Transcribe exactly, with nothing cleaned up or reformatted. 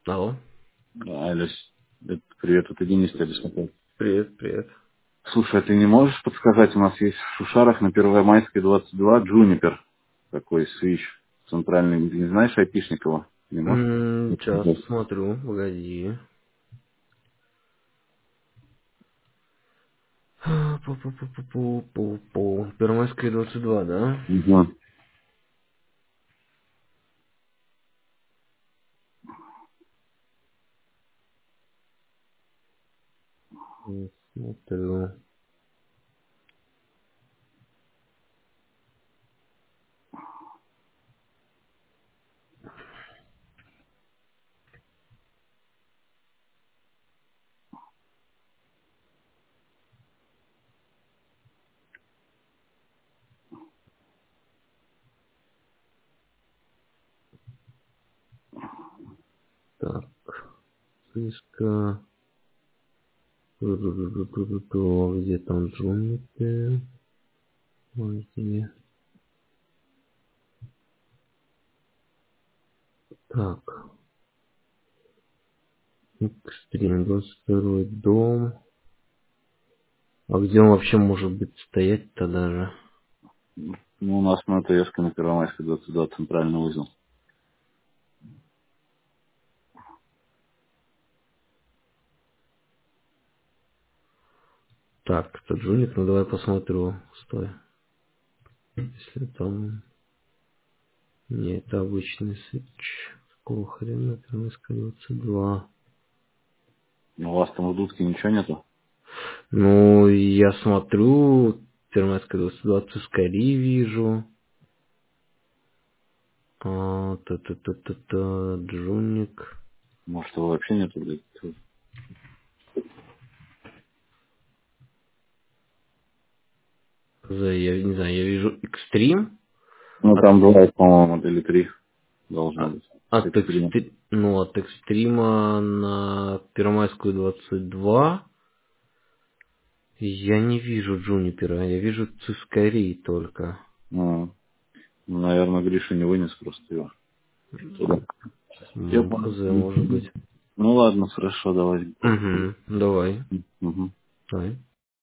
Алло. Алло, это- привет, это Денис тебя беспокоит. Привет, привет. Слушай, а ты не можешь подсказать, у нас есть в Шушарах на Первомайской двадцать два Джунипер, такой свич центральный, ты не знаешь Айпишникова? Не можешь? М, Сейчас посмотрю, погоди. Пу-пу-пу-пу-пу-пу. Первомайская двадцать два, да? Угу. М, Смотрю. Так, списка. Ту-ту-ту-ту-ту-ту. Где там Джунипер? Где? Так, экстрим, двадцать второй дом. А где он вообще может быть стоять-то даже? Ну, у нас на ТС на Первомайской двадцать два центральный узел. Так, это Джуник, ну давай посмотрю. Стой. Если там... Не, это обычный свич. Какого хрена? Первомайская двадцать два. Ну, у вас там в Дудке ничего нету? Ну, я смотрю, Первомайская двадцать два Цискари вижу. А, та-та-та-та-та, Джуник. Может, его вообще нету, блядь? За, я не знаю, я вижу Экстрим. Ну, От, там бывает, по-моему, или три должно а- быть. от, Экстрим. экстри- ну, от Экстрима на Первомайскую двадцать два я не вижу Джунипера, я вижу Цискари только. А, ну, наверное, Гриша не вынес просто его. Туда. Я Ну, понял. хз, может быть. Ну ладно, хорошо, давай. Угу, давай, Угу. давай.